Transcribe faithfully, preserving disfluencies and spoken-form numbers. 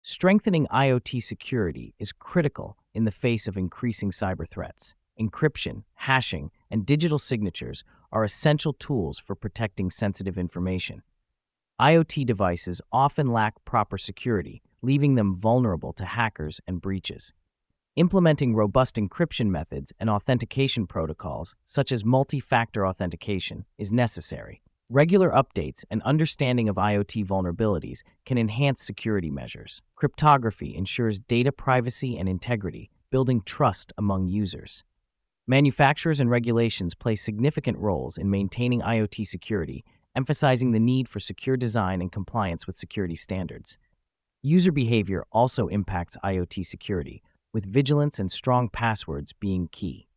Strengthening IoT security is critical in the face of increasing cyber threats. Encryption, hashing, and digital signatures are essential tools for protecting sensitive information. IoT devices often lack proper security, leaving them vulnerable to hackers and breaches. Implementing robust encryption methods and authentication protocols, such as multi-factor authentication, is necessary. Regular updates and understanding of IoT vulnerabilities can enhance security measures. Cryptography ensures data privacy and integrity, building trust among users. Manufacturers and regulations play significant roles in maintaining IoT security, emphasizing the need for secure design and compliance with security standards. User behavior also impacts IoT security, with vigilance and strong passwords being key.